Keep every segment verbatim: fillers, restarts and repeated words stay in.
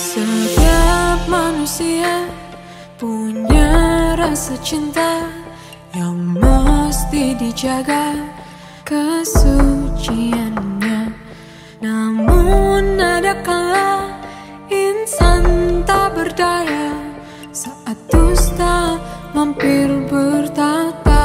Setiap manusia punya rasa cinta yang mesti dijaga kesuciannya. Namun ada kala insan tak berdaya saat dusta mampir bertata.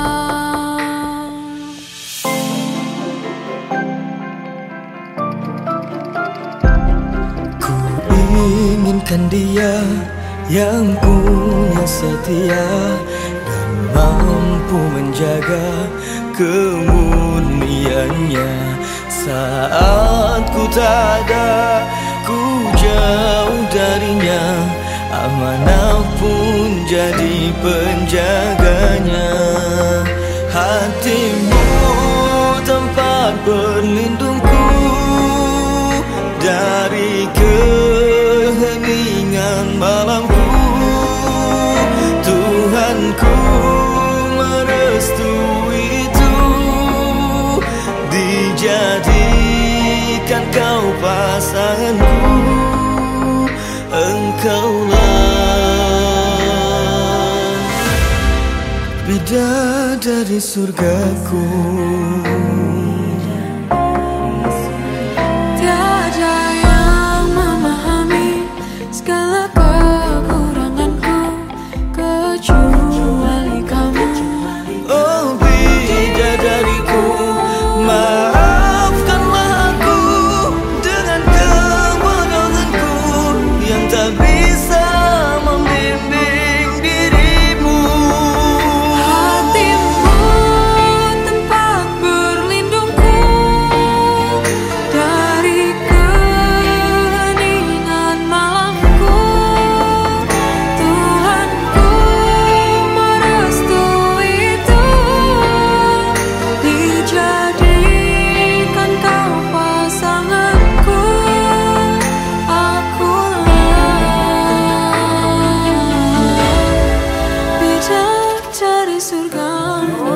Ku inginkan dia yang punya setia dan mampu menjaga kemurniannya. Saat ku tak ada, ku jauh darinya, amanah pun jadi penjaganya. Hatimu tempat berlindungku dari keheningan malamku. Tuhanku merestui itu, dijadikan kau pasanganku. Engkaulah bidadari surgaku. Tiada yang memahami segala kekuranganku kecuali kamu. Oh bidadariku, maafkanlah aku dengan kebodohanku yang tak bisa membimbing dirimu. Hatimu tempat berlindungku dari keheningan malamku. Tuhanku merestui itu, dijadikan kau pasanganku. Akulah bidadari surgamu.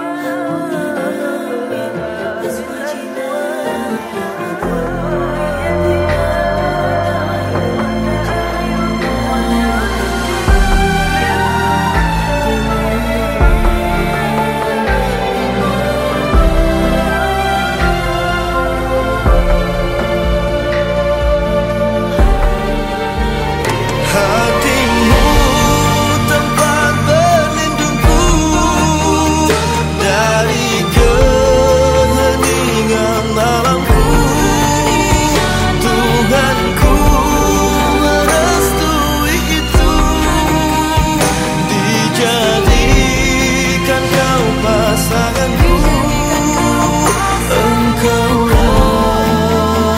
Hatimu tempat berlindungku dari keheningan malamku. Tuhanku merestui itu, dijadikan kau pasanganku. Engkaulah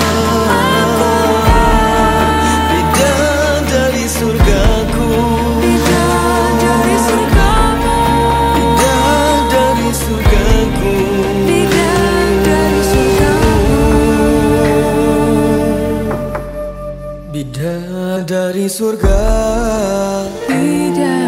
bidadari surgaku. Bidadari surgamu. Bidadari surgaku. Bidadari surgamu. Bidadari surga. Bidadari